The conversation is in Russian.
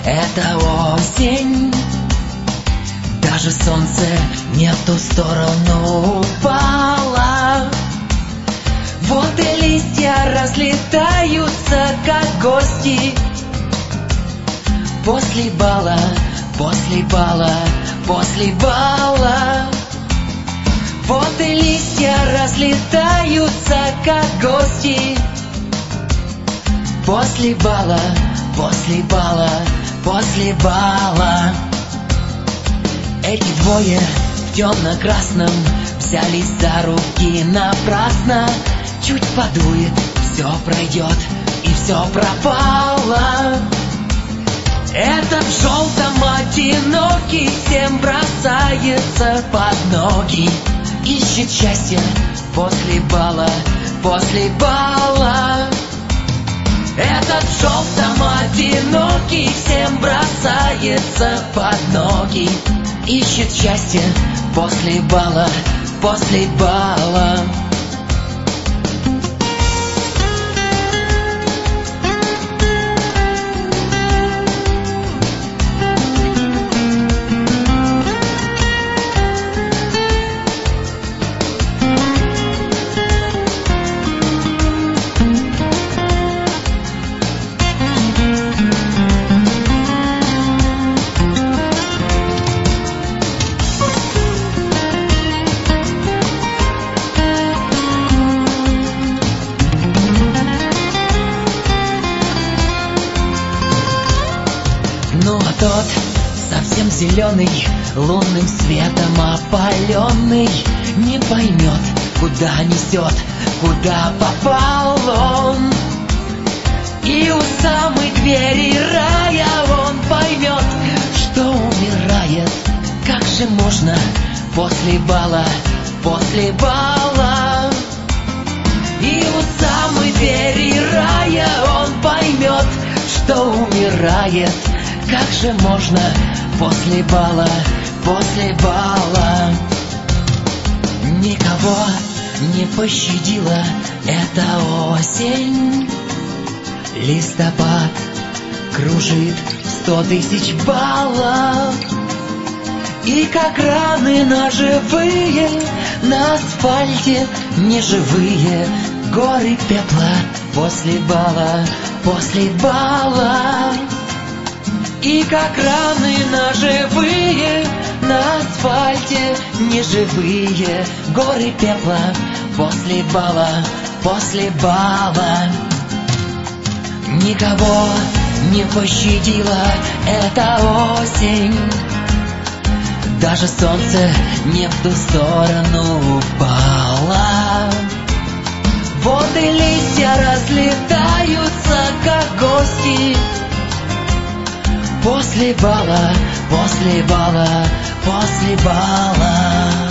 это осень. Даже солнце не в ту сторону упало. Вот и листья разлетаются, как гости. После бала, после бала, после бала. Вот и листья разлетаются, как гости. После бала, после бала, после бала. Эти двое в темно-красном взялись за руки напрасно. Чуть подует, все пройдет и все пропало. Этот в желтом одинокий всем бросается под ноги. Ищет счастье после бала, после бала. Этот в желтом одинокий всем бросается под ноги. Ищет счастье после бала, после бала. Ну а тот совсем зеленый, лунным светом опаленный, не поймет, куда несет, куда попал он. И у самой двери рая он поймет, что умирает. Как же можно после бала, после бала? И у самой двери рая он поймет, что умирает. Как же можно после бала, после бала? Никого не пощадила эта осень. Листопад кружит 100 тысяч баллов. И как раны ножевые на асфальте неживые горы пепла после бала, после бала. И как раны ножевые на асфальте неживые горы пепла после бала, после бала. Никого не пощадила эта осень. Даже солнце не в ту сторону упало. Вот и листья разлетаются, как гости. После бала, после бала, после бала.